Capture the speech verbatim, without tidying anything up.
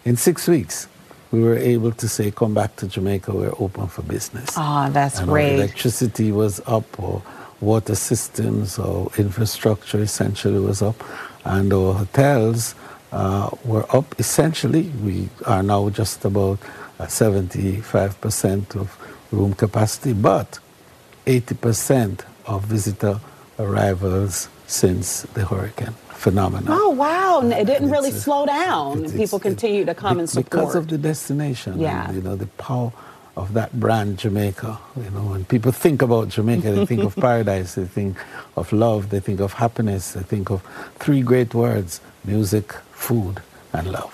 in six weeks, we were able to say, come back to Jamaica, we're open for business. Oh, that's and great. Our electricity was up, or water systems or infrastructure essentially was up, and our hotels uh, were up essentially. We are now just about uh, seventy-five percent of room capacity, but eighty percent of visitor arrivals since the hurricane. Phenomenal. Oh, wow. It didn't really It's, slow down. it, People continue to come and support. Because of the destination. Yeah. And, you know, the power of that brand, Jamaica. You know, when people think about Jamaica, they think of paradise, they think of love, they think of happiness, they think of three great words: music, food, and love.